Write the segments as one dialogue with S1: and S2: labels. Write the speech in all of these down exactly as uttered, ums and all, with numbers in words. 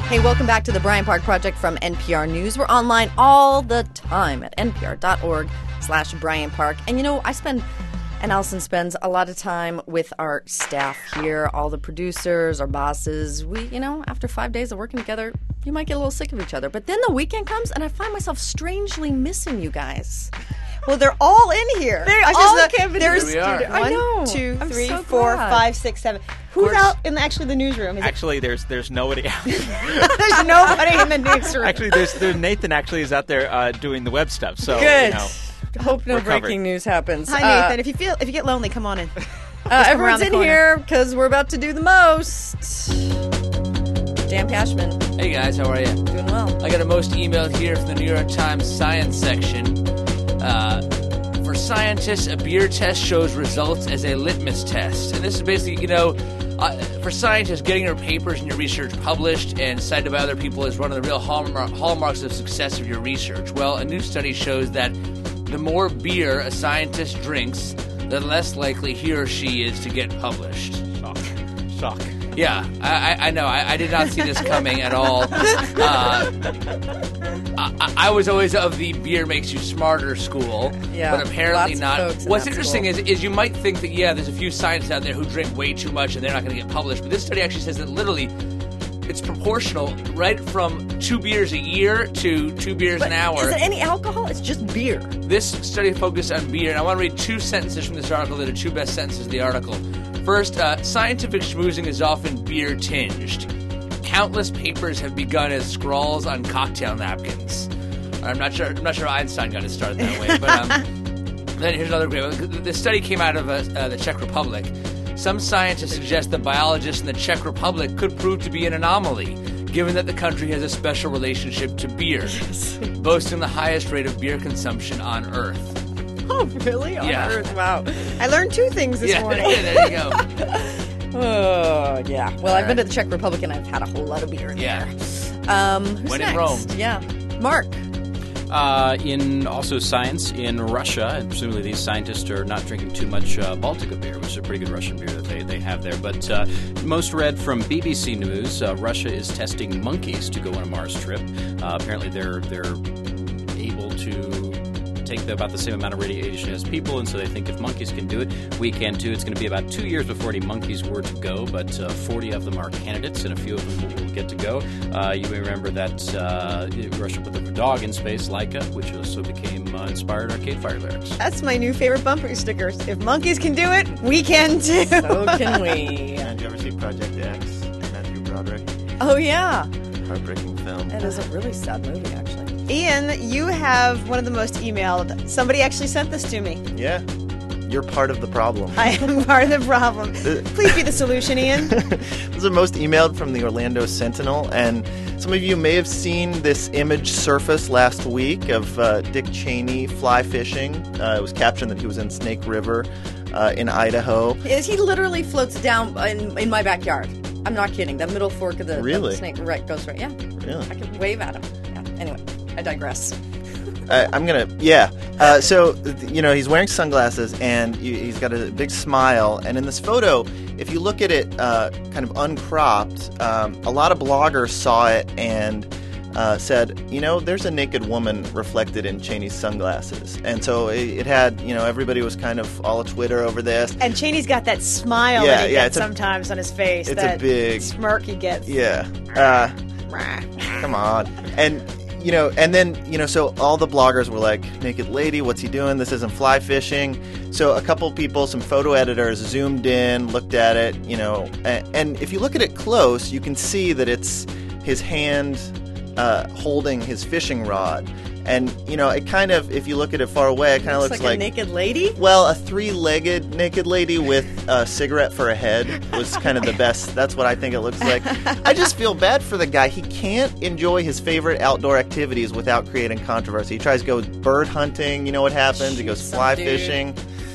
S1: Hey, welcome back to the Bryant Park Project from N P R News. We're online all the time at npr.org slash Bryant Park. And, you know, I spend, and Allison spends a lot of time with our staff here, all the producers, our bosses. We, you know, after five days of working together, you might get a little sick of each other. But then the weekend comes, and I find myself strangely missing you guys.
S2: Well, they're all in here.
S1: They all
S2: the,
S1: came in.
S2: There's
S1: Here we are. I know.
S2: One, two,
S1: I'm
S2: three,
S1: so
S2: four,
S1: glad.
S2: five, six, seven. Who's out in the, actually the newsroom? Is
S3: actually, it? there's there's nobody out.
S2: There's nobody in the newsroom.
S3: Actually, there's, there's Nathan actually is out there uh, doing the web stuff. So
S1: Good.
S3: You know,
S1: Hope no
S3: we're
S1: breaking
S3: covered.
S1: news happens.
S2: Hi,
S1: Uh,
S2: Nathan. If you feel if you get lonely, come on in.
S1: Uh, everyone's
S2: the
S1: in
S2: corner.
S1: here because we're about to do the most. Dan Pashman,
S4: Hey guys, how are you?
S1: doing well.
S4: I got a most emailed here from the New York Times science section. Uh, for scientists, a beer test shows results as a litmus test. And this is basically, you know, uh, for scientists, getting your papers and your research published and cited by other people is one of the real hallmark, hallmarks of success of your research. Well, a new study shows that the more beer a scientist drinks, the less likely he or she is to get published.
S3: shock, shock.
S4: Yeah, I, I, I know. I, I did not see this coming at all. Uh, I, I was always of the beer makes you smarter school,
S1: Yeah,
S4: but apparently
S1: lots of
S4: not.
S1: folks in
S4: What's
S1: that
S4: interesting
S1: school.
S4: is, is you might think that, yeah, there's a few scientists out there who drink way too much and they're not going to get published, but this study actually says that literally it's proportional, right from two beers a year to two beers
S1: But
S4: an hour.
S1: is it any alcohol? It's just beer.
S4: This study focused on beer, and I want to read two sentences from this article that are two best sentences of the article. First, uh, scientific schmoozing is often beer-tinged. Countless papers have begun as scrawls on cocktail napkins. I'm not sure. I'm not sure Einstein got his start that way, but um, then here's another great one. The study came out of uh, uh, the Czech Republic. Some scientists suggest that biologists in the Czech Republic could prove to be an anomaly, given that the country has a special relationship to beer, boasting the highest rate of beer consumption on Earth.
S1: Oh, really? On
S4: Yeah.
S1: Earth? Wow.
S2: I learned two things this
S4: Yeah,
S2: morning.
S4: there you go.
S1: Oh, yeah. Well, I've been to
S4: right.
S1: the Czech Republic, and I've had a whole lot of beer in
S4: Yeah.
S1: there. Um, who's
S4: When in
S1: next?
S4: Rome.
S1: Yeah. Mark.
S5: Uh, in also science, in Russia, and presumably these scientists are not drinking too much uh, Baltica beer, which is a pretty good Russian beer that they, they have there. But uh, most read from B B C News, uh, Russia is testing monkeys to go on a Mars trip. Uh, apparently they're they're able to take the, about the same amount of radiation as people, and so they think if monkeys can do it, we can too. It's going to be about two years before any monkeys were to go, but uh, forty of them are candidates, and a few of them will, will get to go. Uh, you may remember that uh, Russia put the dog in space, Laika, which also became uh, inspired Arcade Fire lyrics.
S2: That's my new favorite bumper stickers. If monkeys can do it, we can too.
S1: So can we.
S6: Yeah, did you ever see Project X? Matthew Broderick.
S1: Oh, yeah.
S6: Heartbreaking film.
S1: That is a really sad movie, actually.
S2: Ian, you have one of the most emailed. Somebody actually sent this to me.
S6: Yeah. You're part of the problem.
S2: I am part of the problem. Please be the solution, Ian.
S6: This is the most emailed from the Orlando Sentinel, and some of you may have seen this image surface last week of uh, Dick Cheney fly fishing. Uh, it was captioned that he was in Snake River uh, in Idaho.
S1: Is He literally floats down in, in my backyard. I'm not kidding. That middle fork of the,
S6: Really?
S1: the snake right goes right. Yeah.
S6: Really?
S1: I can wave at him. Yeah. Anyway, I digress.
S6: I, I'm gonna, yeah. Uh, so, th- you know, he's wearing sunglasses and he- he's got a big smile. And in this photo, if you look at it uh, kind of uncropped, um, a lot of bloggers saw it and uh, said, you know, there's a naked woman reflected in Cheney's sunglasses. And so it, it had, you know, everybody was kind of all of Twitter over this.
S2: And Cheney's got that smile
S6: Yeah,
S2: that he
S6: yeah,
S2: gets
S6: it's a-
S2: sometimes on his face.
S6: it's a
S2: that
S6: big-
S2: smirk he gets.
S6: Yeah. Uh, come on. And, you know, and then, you know, so all the bloggers were like, naked lady, what's he doing? This isn't fly fishing. So a couple people, some photo editors zoomed in, looked at it, you know, and, and if you look at it close, you can see that it's his hand uh, holding his fishing rod. And, you know, it kind of, if you look at it far away, it kind of
S1: Looks
S6: looks
S1: like,
S6: like,
S1: a naked lady.
S6: well, a three-legged naked lady with a cigarette for a head was kind of the best. That's what I think it looks like. I just feel bad for the guy. He can't enjoy his favorite outdoor activities without creating controversy. He tries to go bird hunting. You know what happens? He goes
S1: Shoot some
S6: fly
S1: dude.
S6: fishing.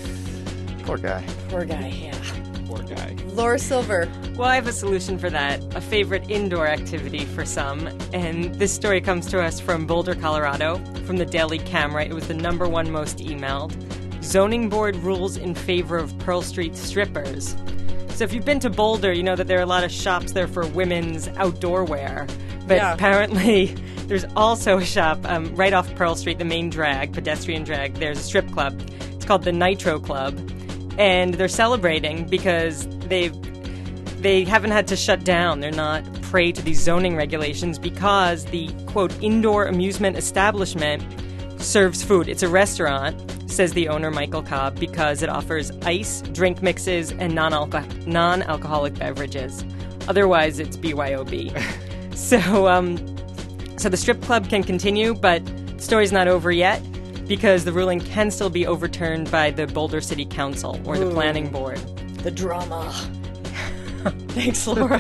S6: Poor guy.
S1: Poor guy. Yeah.
S5: Poor guy.
S1: Laura Silver.
S7: Well, I have a solution for that, a favorite indoor activity for some. And this story comes to us from Boulder, Colorado, from the Daily Camera. It was the number one most emailed. Zoning board rules in favor of Pearl Street strippers. So if you've been to Boulder, you know that there are a lot of shops there for women's outdoor wear. But
S1: Yeah.
S7: apparently, there's also a shop um, right off Pearl Street, the main drag, pedestrian drag. There's a strip club. It's called the Nitro Club. And they're celebrating because they've they haven't had to shut down. They're not prey to these zoning regulations because the, quote, indoor amusement establishment serves food. It's a restaurant, says the owner, Michael Cobb, because it offers ice, drink mixes, and non-alco- non-alcoholic beverages. Otherwise, it's B Y O B. so, um, so the strip club can continue, but the story's not over yet because the ruling can still be overturned by the Boulder City Council or the
S1: Ooh.
S7: Planning Board.
S1: The drama. Thanks, Laura.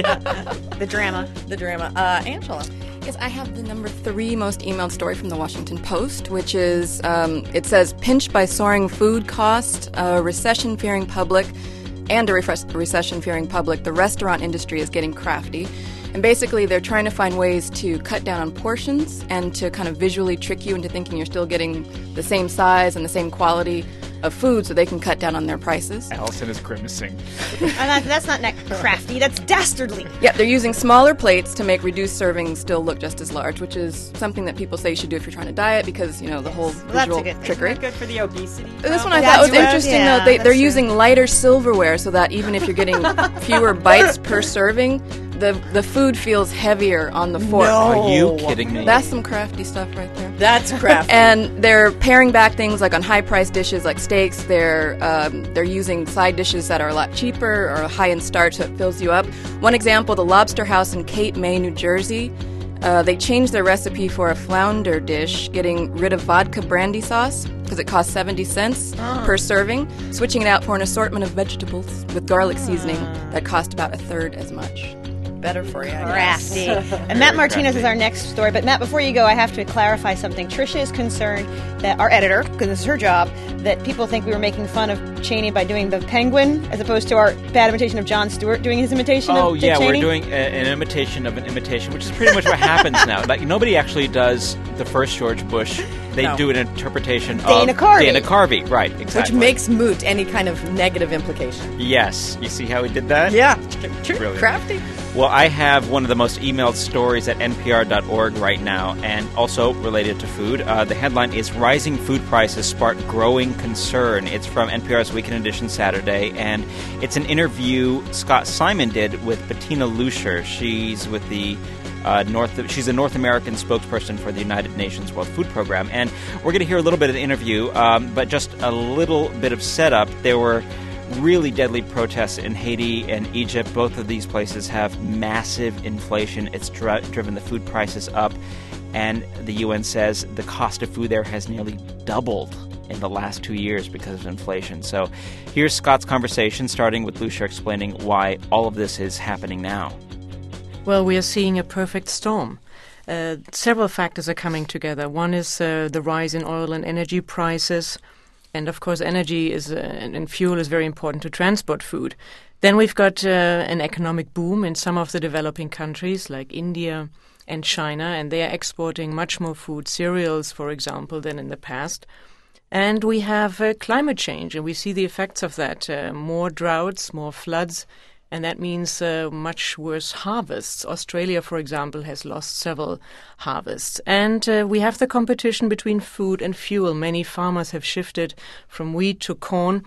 S2: The drama.
S1: The drama. Uh, Angela.
S8: Yes, I have the number three most emailed story from the Washington Post, which is, um, it says, pinched by soaring food costs, a recession-fearing public, and a refres- recession-fearing public, the restaurant industry is getting crafty. And basically, they're trying to find ways to cut down on portions and to kind of visually trick you into thinking you're still getting the same size and the same quality of food so they can cut down on their prices.
S3: Allison is grimacing.
S2: And that, that's not ne- crafty, that's dastardly.
S8: Yeah, they're using smaller plates to make reduced servings still look just as large, which is something that people say you should do if you're trying to diet because, you know, the whole
S2: Well, that's a
S8: visual
S2: good thing.
S8: trickery.
S7: Good for the obesity.
S8: This one I
S2: That's
S8: thought was
S2: good.
S8: interesting,
S2: Yeah,
S8: though. They,
S2: that's
S8: they're
S2: true.
S8: using lighter silverware so that even if you're getting fewer bites per serving, the the food feels heavier on the fork.
S3: Are you kidding me?
S8: That's some crafty stuff right there.
S1: That's crafty.
S8: And they're paring back things like on high-priced dishes like steaks. They're um, they're using side dishes that are a lot cheaper or high in starch that fills you up. One example: the Lobster House in Cape May, New Jersey. Uh, they changed their recipe for a flounder dish, getting rid of vodka brandy sauce because it costs seventy cents per serving, switching it out for an assortment of vegetables with garlic seasoning that cost about a third as much.
S1: Better for you, I guess.
S2: Crafty. And Matt Martinez is our next story. But Matt, before you go, I have to clarify something. Tricia is concerned that our editor, because this is her job, that people think we were making fun of Cheney by doing the Penguin as opposed to our bad imitation of Jon Stewart doing his imitation
S3: Oh,
S2: of Dick
S3: yeah,
S2: Cheney.
S3: we're doing a, an imitation of an imitation, which is pretty much what happens now. Like, nobody actually does the first George Bush. They
S1: No.
S3: do an interpretation
S2: Dana
S3: of
S2: Carvey.
S3: Dana Carvey. Right,
S1: Which
S3: exactly.
S1: makes moot any kind of negative implication.
S3: Yes. You see how he did that?
S1: Yeah. True.
S3: Brilliant.
S1: Crafty.
S3: Well, I have one of the most emailed stories at N P R dot org right now, and also related to food. Uh, the headline is Rising Food Prices Spark Growing Concern. It's from N P R's Weekend Edition Saturday, and it's an interview Scott Simon did with Bettina Luescher. She's with the uh, North. She's a North American spokesperson for the United Nations World Food Program, and we're going to hear a little bit of the interview, um, but just a little bit of setup. There were really deadly protests in Haiti and Egypt. Both of these places have massive inflation. It's dri- driven the food prices up, and the U N says the cost of food there has nearly doubled in the last two years because of inflation. So here's Scott's conversation, starting with Luescher explaining why all of this is happening now.
S9: Well, we are seeing a perfect storm. Uh, several factors are coming together. One is uh, the rise in oil and energy prices. And, of course, energy is uh, and, and fuel is very important to transport food. Then we've got uh, an economic boom in some of the developing countries like India and China, and they are exporting much more food, cereals, for example, than in the past. And we have uh, climate change, and we see the effects of that. Uh, more droughts, more floods, and that means uh, much worse harvests. Australia, for example, has lost several harvests. And uh, we have the competition between food and fuel. Many farmers have shifted from wheat to corn.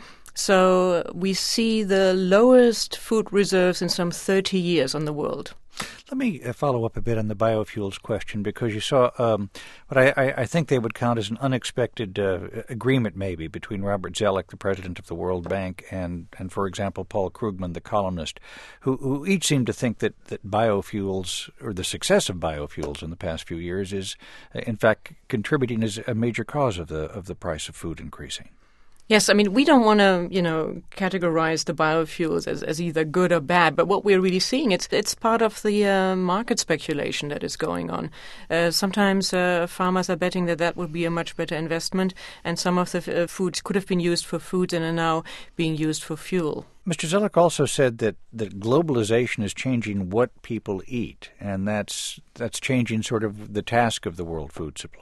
S9: So we see the lowest food reserves in some thirty years on the world.
S10: Let me uh, follow up a bit on the biofuels question, because you saw um, what I, I, I think they would count as an unexpected uh, agreement maybe between Robert Zoellick, the president of the World Bank, and, and for example, Paul Krugman, the columnist, who, who each seem to think that, that biofuels, or the success of biofuels in the past few years, is uh, in fact contributing as a major cause of the of the price of food increasing.
S9: Yes, I mean, we don't want to, you know, categorize the biofuels as, as either good or bad, but what we're really seeing, it's it's part of the uh, market speculation that is going on. Uh, sometimes uh, farmers are betting that that would be a much better investment, and some of the f- uh, foods could have been used for food and are now being used for fuel.
S10: Mister Zoellick also said that, that globalization is changing what people eat, and that's that's changing sort of the task of the world food supply.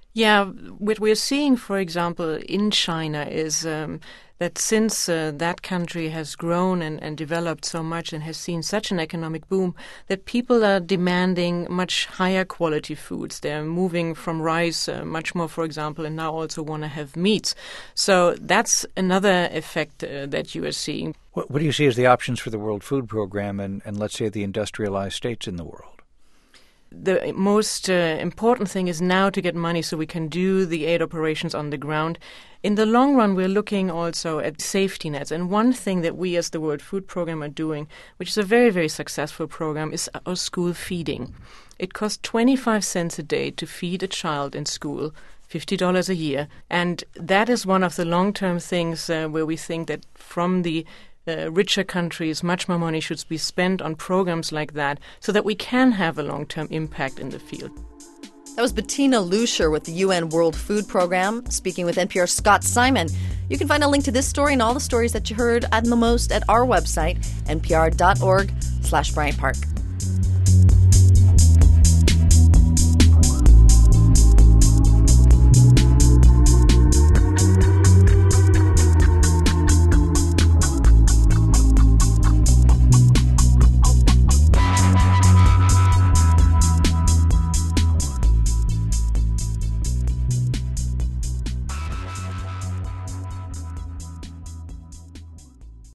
S9: Yeah, what we're seeing, for example, in China is um, that since uh, that country has grown and, and developed so much and has seen such an economic boom, that people are demanding much higher quality foods. They're moving from rice uh, much more, for example, and now also want to have meats. So that's another effect uh, that you are seeing.
S10: What, what do you see as the options for the World Food Program and, and let's say, the industrialized states in the world?
S9: The most uh, important thing is now to get money so we can do the aid operations on the ground. In the long run, we're looking also at safety nets. And one thing that we as the World Food Program are doing, which is a very, very successful program, is our school feeding. It costs twenty-five cents a day to feed a child in school, fifty dollars a year. And that is one of the long-term things uh, where we think that from the Uh, richer countries, much more money should be spent on programs like that so that we can have a long-term impact in the field.
S1: That was Bettina Luescher with the U N World Food Program, speaking with N P R's Scott Simon. You can find a link to this story and all the stories that you heard and the most at our website, npr.org slash Bryant Park.